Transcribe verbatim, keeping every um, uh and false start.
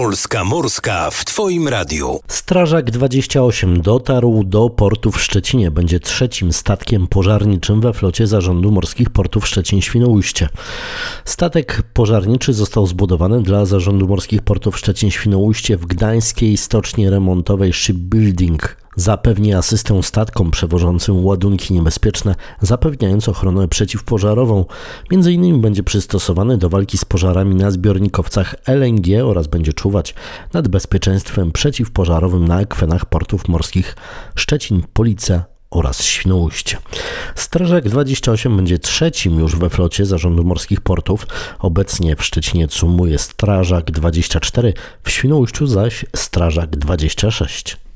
Polska Morska w Twoim radiu. Strażak dwadzieścia osiem dotarł do portu w Szczecinie. Będzie trzecim statkiem pożarniczym we flocie Zarządu Morskich Portów Szczecin-Świnoujście. Statek pożarniczy został zbudowany dla Zarządu Morskich Portów Szczecin-Świnoujście w gdańskiej stoczni remontowej Shipbuilding. Zapewni asystę statkom przewożącym ładunki niebezpieczne, zapewniając ochronę przeciwpożarową. Między innymi będzie przystosowany do walki z pożarami na zbiornikowcach L N G oraz będzie czuwać nad bezpieczeństwem przeciwpożarowym na akwenach portów morskich Szczecin, Police oraz Świnoujście. Strażak dwadzieścia osiem będzie trzecim już we flocie Zarządu Morskich Portów. Obecnie w Szczecinie cumuje Strażak dwadzieścia cztery, w Świnoujściu zaś Strażak dwadzieścia sześć.